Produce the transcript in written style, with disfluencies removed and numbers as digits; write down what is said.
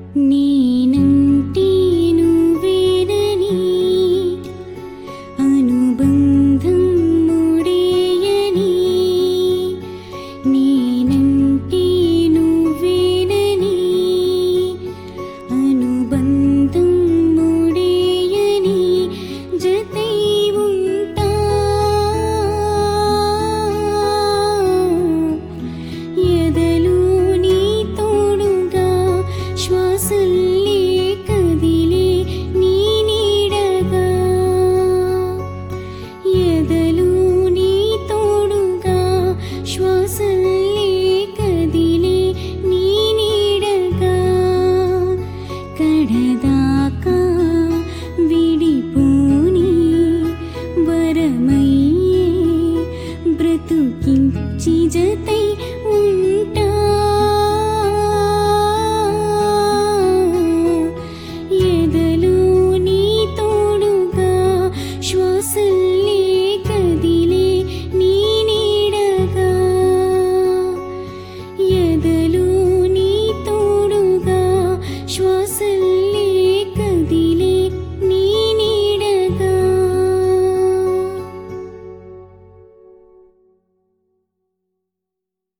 నేనంటే నువ్వేనని అనుబంధం ముడియని నేనంటే నువ్వేనని అనుబంధం ముడియని జతై ఉంటా ఎదలో నీ తోడుగా శ్వాసల్లే కదిలే నీ నీడగా ఎదలో నీ తోడుగా శ్వాసల్లే కదిలే నీ నీడగా కడదాకా విడిపోని వరమయ్యే బ్రతుకించి జతై